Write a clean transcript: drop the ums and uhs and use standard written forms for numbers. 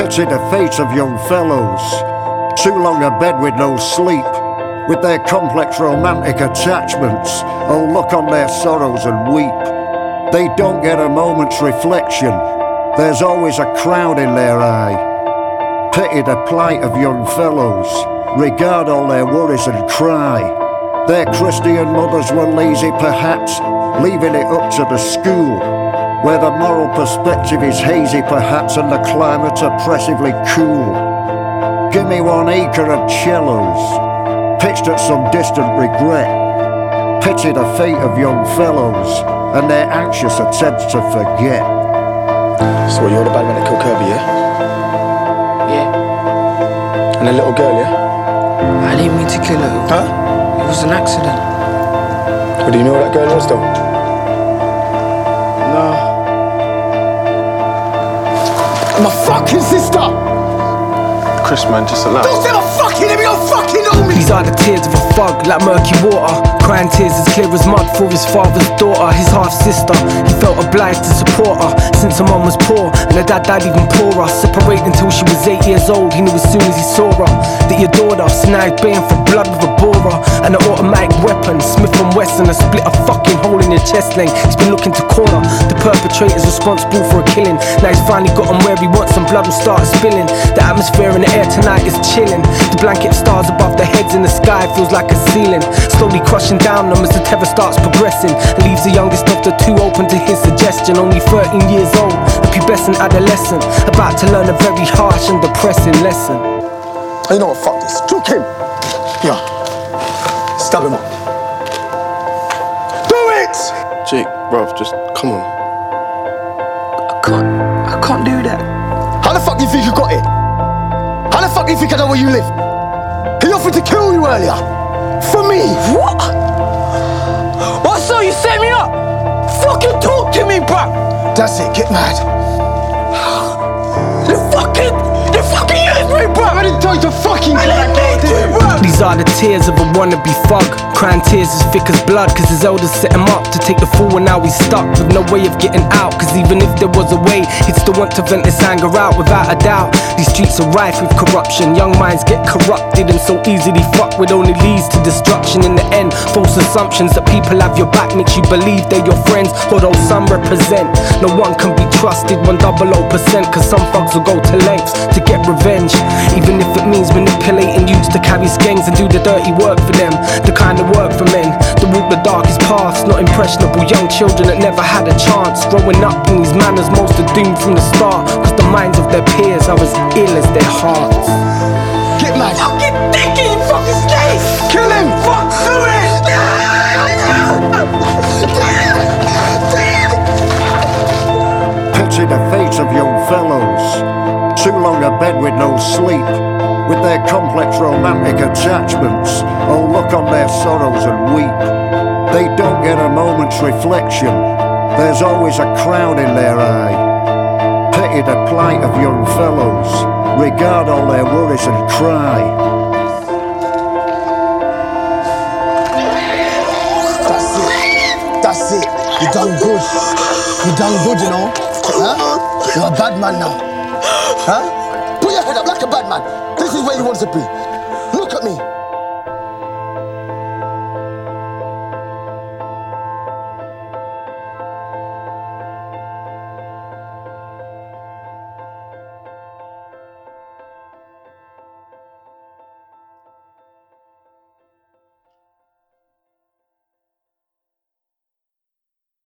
Pity the fate of young fellows, too long abed with no sleep, with their complex romantic attachments. Oh, look on their sorrows and weep. They don't get a moment's reflection, there's always a crowd in their eye. Pity the plight of young fellows, regard all their worries and cry. Their Christian mothers were lazy perhaps, leaving it up to the school, where the moral perspective is hazy perhaps and the climate oppressively cool. Give me 1 acre of cellos, pitched at some distant regret. Pity the fate of young fellows and their anxious attempts to forget. So you're the bad man that killed Kirby, yeah? Yeah. And the little girl, yeah? I didn't mean to kill her. Huh? It was an accident. But do you know who that girl was though? No. My fucking sister! Chris, man, just allow. Don't say my fucking name, you don't fucking know me! These are the tears of a thug, like murky water, crying tears as clear as mud for his father's daughter, his half-sister. He felt obliged to support her, since her mum was poor, and her dad died even poorer. Separated until she was 8 years old, he knew as soon as he saw her that he adored her. So now he's baying for blood with a borer, and an automatic weapon, Smith & Wesson, to split a fucking hole in your chest length. He's been looking to corner the perpetrators responsible for a killing. Now he's finally got him where he wants, and blood will start spilling. The atmosphere in the air tonight is chilling. The blanket stars above their heads in the sky feels like a ceiling, slowly crushing down them as the tether starts progressing, and leaves the youngest of the two open to his suggestion. Only 13 years old, a pubescent adolescent, about to learn a very harsh and depressing lesson. You know what, fuck this. Juke him! Yeah. Stab him up. Do it! Jake, bruv, just come on. I can't do that. How the fuck do you think you got it? How the fuck do you think I know where you live? He offered to kill you earlier. For me. What? What, so you set me up? Fucking talk to me, bruv! That's it, get mad. You fucking used me, bruv! I didn't tell you to fucking I didn't need to, bruv! These are the tears of a wannabe thug, crying tears as thick as blood, cause his elders set him up to take the fall, and now he's stuck with no way of getting out. Cause even if there was a way, he'd still want to vent his anger out without a doubt. These streets are rife with corruption, young minds get corrupted, and so easily fucked with only leads to destruction. In the end, false assumptions that people have your back makes you believe they're your friends, although some represent. No one can be trusted 100%, cause some thugs will go to lengths to get revenge, even if it means manipulating youths to carry skanks and do the dirty work for them. The kind of work for men that walk the darkest paths, not impressionable young children that never had a chance. Growing up in these manners, most are doomed from the start, cause the minds of their peers are as ill as their hearts. Get mad. Fucking dicky, you fucking snake! Kill him! Fuck, do it! Pity the fate of young fellows, too long abed with no sleep, with their complex romantic attachments. Oh, look on their sorrows and weep. They don't get a moment's reflection, there's always a crowd in their eye. Pity the plight of young fellows, regard all their worries and cry. That's it. You done good. You done good, you know. Huh? You're a bad man now. Huh? Put your head up like a bad man. This is where you want to be.